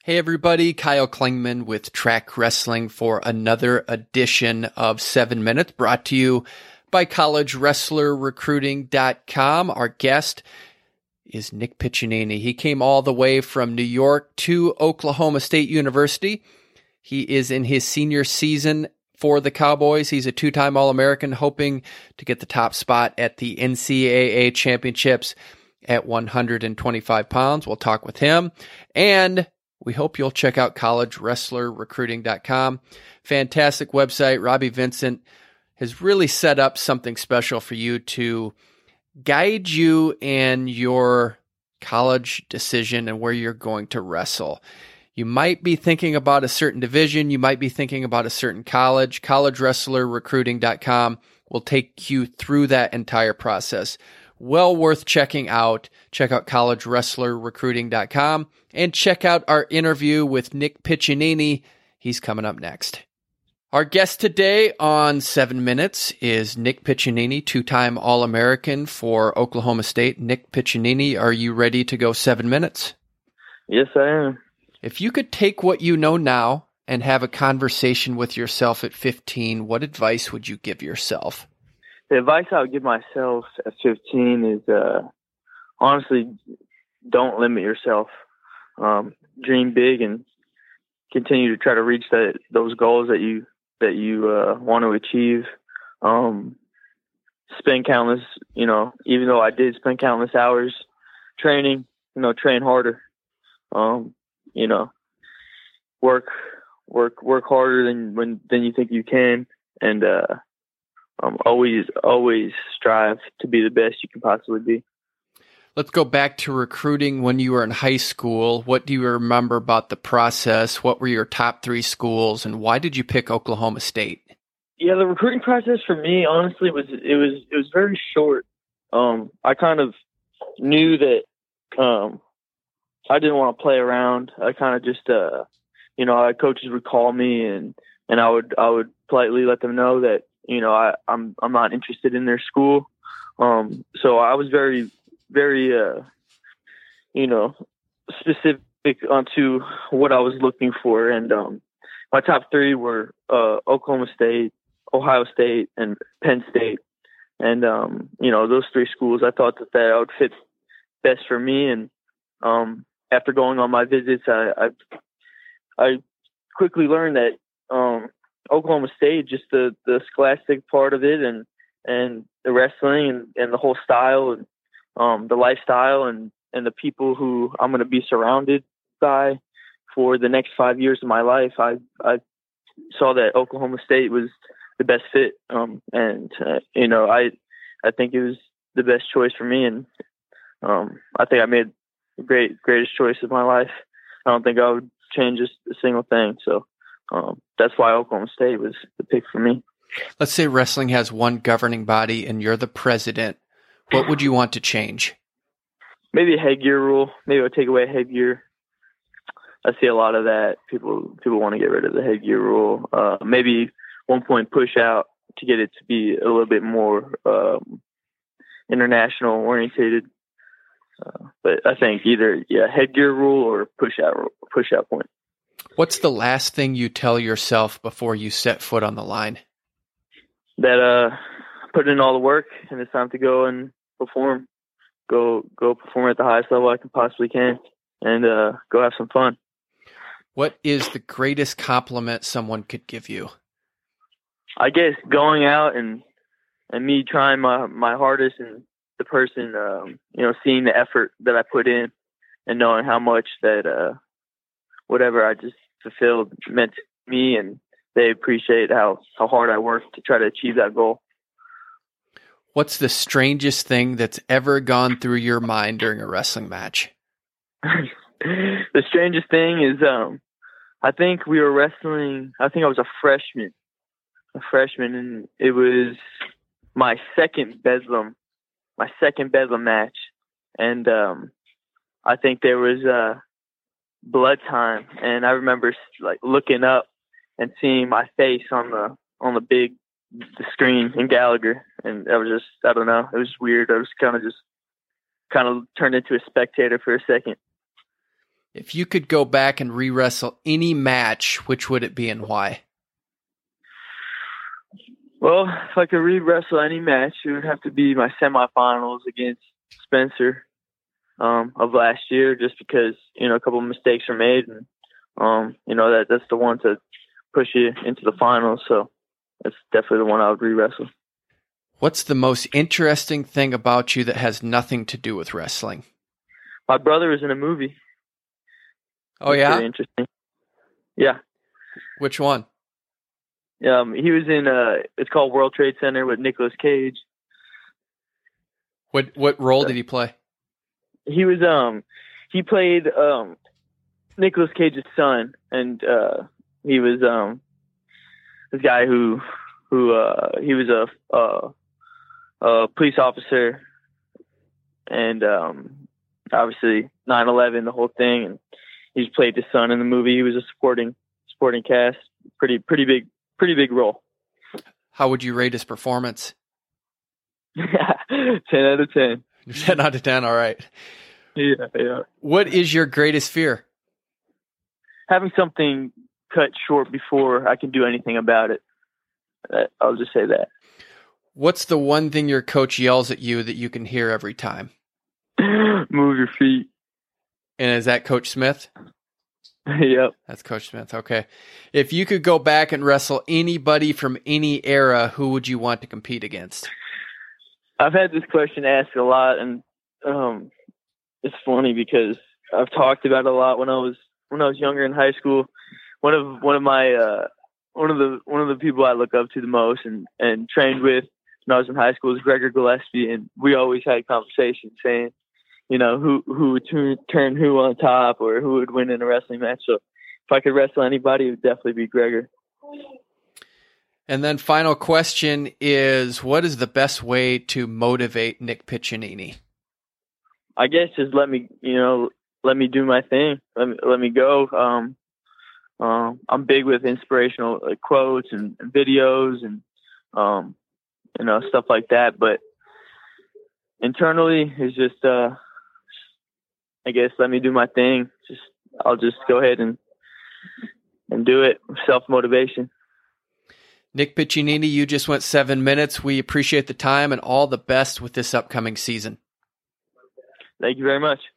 Hey everybody, Kyle Klingman with Track Wrestling for another edition of 7 Minutes, brought to you by CollegeWrestlerRecruiting.com. Our guest is Nick Piccinini. He came all the way from New York to Oklahoma State University. He is in his senior season for the Cowboys. He's a two-time All-American, hoping to get the top spot at the NCAA Championships at 125 pounds. We'll talk with him, and we hope you'll check out CollegeWrestlerRecruiting.com. Fantastic website. Robbie Vincent has really set up something special for you to guide you in your college decision and where you're going to wrestle. You might be thinking about a certain division. You might be thinking about a certain college. CollegeWrestlerRecruiting.com will take you through that entire process. Well worth checking out. Check out CollegeWrestlerRecruiting.com and check out our interview with Nick Piccinini. He's coming up next. Our guest today on 7 Minutes is Nick Piccinini, two-time All-American for Oklahoma State. Nick Piccinini, are you ready to go 7 minutes? Yes, I am. If you could take what you know now and have a conversation with yourself at 15, what advice would you give yourself? The advice I would give myself at 15 is, honestly, don't limit yourself. Dream big and continue to try to reach those goals that you want to achieve. Spend countless, even though I did spend countless hours training, train harder. Work harder than you think you can, and always strive to be the best you can possibly be. Let's go back to recruiting when you were in high school. What do you remember about the process? What were your top 3 schools, and why did you pick Oklahoma State? Yeah, the recruiting process for me, honestly, was very short. I kind of knew that I didn't want to play around. I kind of just coaches would call me and I would politely let them know that I'm not interested in their school. So I was very, very, specific onto what I was looking for. And my top 3 were Oklahoma State, Ohio State, and Penn State. And, those 3 schools, I thought that would fit best for me. And after going on my visits, I quickly learned that Oklahoma State, just the scholastic part of it and the wrestling and the whole style and the lifestyle and the people who I'm going to be surrounded by for the next 5 years of my life, I saw that Oklahoma State was the best fit. I think it was the best choice for me. And I think I made the greatest choice of my life. I don't think I would change a single thing. So that's why Oklahoma State was the pick for me. Let's say wrestling has one governing body and you're the president. What would you want to change? Maybe a headgear rule. Maybe I'll take away headgear. I see a lot of that. People want to get rid of the headgear rule. Maybe 1 point push out to get it to be a little bit more international orientated. But I think either headgear rule or push out point. What's the last thing you tell yourself before you set foot on the line? That put in all the work and it's time to go and perform. Go perform at the highest level I can possibly can, and go have some fun. What is the greatest compliment someone could give you? I guess going out and me trying my hardest, and the person seeing the effort that I put in and knowing how much that whatever I just fulfilled meant to me, and they appreciate how hard I worked to try to achieve that goal. What's the strangest thing that's ever gone through your mind during a wrestling match? The strangest thing is, I think we were wrestling, I think I was a freshman, and it was my second Bedlam match. And I think there was blood time, and I remember looking up and seeing my face on the screen in Gallagher, and that was just, I don't know, it was weird. I was kind of turned into a spectator for a second. If you could go back and re-wrestle any match, which would it be and why? Well, if I could re-wrestle any match, it would have to be my semifinals against Spencer of last year, just because, a couple of mistakes were made, and that's the one to push you into the finals. So that's definitely the one I would re-wrestle. What's the most interesting thing about you that has nothing to do with wrestling? My brother was in a movie. Oh, yeah? Pretty interesting. Yeah. Which one? He was in it's called World Trade Center with Nicolas Cage. What role did he play? He was he played Nicolas Cage's son, and he was this guy who he was a police officer, and obviously 9/11, the whole thing, and he just played the son in the movie. He was a supporting cast. Pretty big role. How would you rate his performance? 10 out of 10. 10 out of 10, all right. Yeah. What is your greatest fear? Having something cut short before I can do anything about it. I'll just say that. What's the one thing your coach yells at you that you can hear every time? Move your feet. And is that Coach Smith? Yep. That's Coach Smith. Okay. If you could go back and wrestle anybody from any era, who would you want to compete against? I've had this question asked a lot, and it's funny because I've talked about it a lot when I was younger in high school. One of the people I look up to the most and trained with when I was in high school is Gregor Gillespie, and we always had conversations saying, who would turn who on top, or who would win in a wrestling match. So if I could wrestle anybody, it would definitely be Gregor. And then final question is, what is the best way to motivate Nick Piccinini? I guess just let me do my thing. Let me go. I'm big with inspirational quotes and videos and stuff like that. But internally, it's just I guess let me do my thing. I'll just go ahead and do it. Self-motivation. Nick Piccinini, you just went 7 minutes. We appreciate the time and all the best with this upcoming season. Thank you very much.